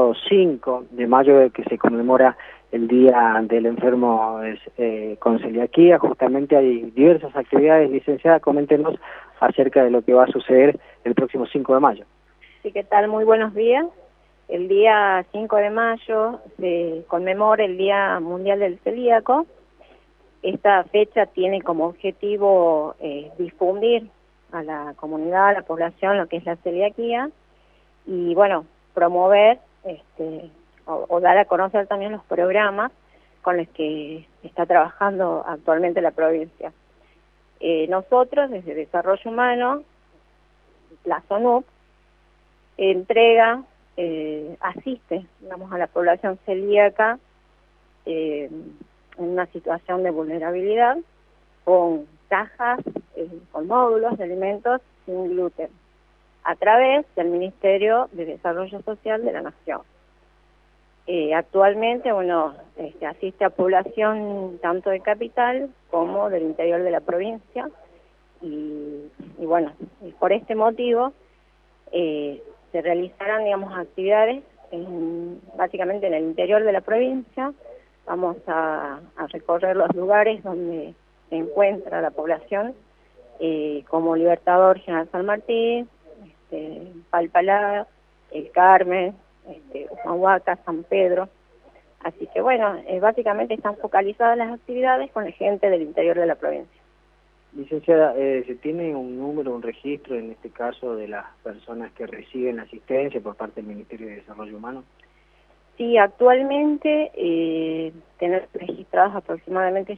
sábado 5 de mayo, que se conmemora el Día del Enfermo con Celiaquía. Justamente hay diversas actividades. Licenciada, coméntenos acerca de lo que va a suceder el próximo 5 de mayo. Sí, ¿qué tal? Muy buenos días. El día 5 de mayo se conmemora el Día Mundial del Celíaco. Esta fecha tiene como objetivo difundir a la comunidad, a la población, lo que es la celiaquía y, bueno, promover o dar a conocer también los programas con los que está trabajando actualmente la provincia. Nosotros, desde Desarrollo Humano, la SONUP, entrega, asiste, digamos, a la población celíaca en una situación de vulnerabilidad con cajas, con módulos de alimentos sin gluten, a través del Ministerio de Desarrollo Social de la Nación. Actualmente uno asiste a población tanto de capital como del interior de la provincia y bueno, por este motivo se realizarán, digamos, actividades básicamente en el interior de la provincia. Vamos a recorrer los lugares donde se encuentra la población, como Libertador, General San Martín, Palpalá, El Carmen, Humahuaca, San Pedro. Así que bueno, básicamente están focalizadas las actividades con la gente del interior de la provincia. Licenciada, ¿se tiene un número, un registro, en este caso, de las personas que reciben asistencia por parte del Ministerio de Desarrollo Humano? Sí, actualmente tenemos registrados aproximadamente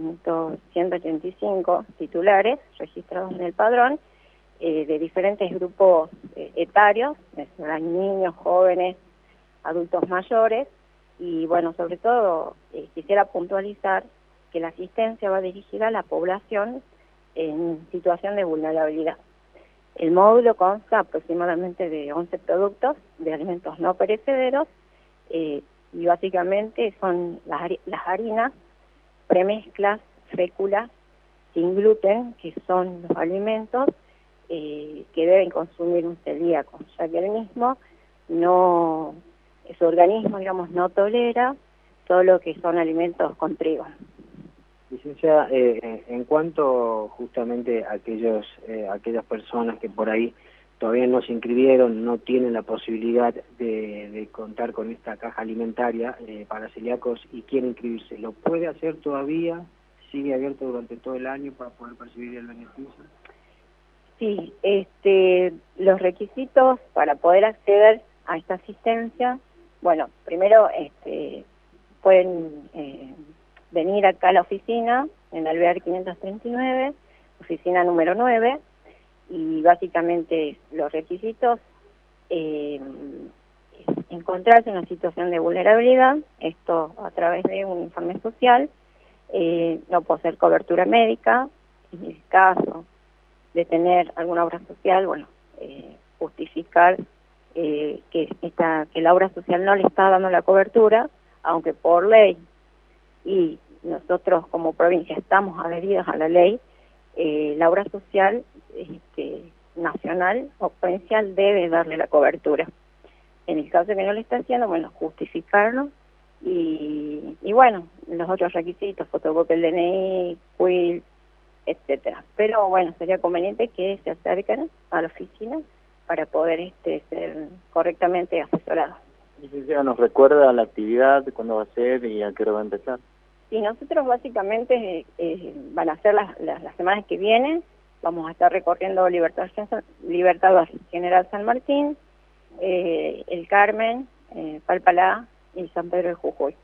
185 titulares registrados en el padrón, de diferentes grupos etarios, niños, jóvenes, adultos mayores, y bueno, sobre todo quisiera puntualizar que la asistencia va dirigida a la población en situación de vulnerabilidad. El módulo consta aproximadamente de 11 productos de alimentos no perecederos, y básicamente son las harinas, premezclas, féculas, sin gluten, que son los alimentos que deben consumir un celíaco, ya que él mismo su organismo, digamos, no tolera todo lo que son alimentos con trigo. Licenciada, en cuanto justamente a aquellas personas que por ahí todavía no se inscribieron, no tienen la posibilidad de contar con esta caja alimentaria para celíacos y quieren inscribirse, ¿lo puede hacer todavía? ¿Sigue abierto durante todo el año para poder percibir el beneficio? Sí, los requisitos para poder acceder a esta asistencia, bueno, primero pueden venir acá a la oficina, en Alvear 539, oficina número 9, y básicamente los requisitos encontrarse en una situación de vulnerabilidad, esto a través de un informe social, no poseer cobertura médica, en el caso de tener alguna obra social, bueno, justificar que la obra social no le está dando la cobertura, aunque por ley, y nosotros como provincia estamos adheridos a la ley, la obra social nacional o provincial debe darle la cobertura. En el caso de que no le está haciendo, bueno, justificarlo y bueno, los otros requisitos, fotocopia del DNI, CUIL, etcétera. Pero bueno, sería conveniente que se acerquen a la oficina para poder ser correctamente asesorados. Licenciada, ¿nos recuerda la actividad, cuándo va a ser y a qué hora va a empezar? Sí, nosotros básicamente van a ser las semanas que vienen. Vamos a estar recorriendo Libertador, General San Martín, El Carmen, Palpalá y San Pedro de Jujuy.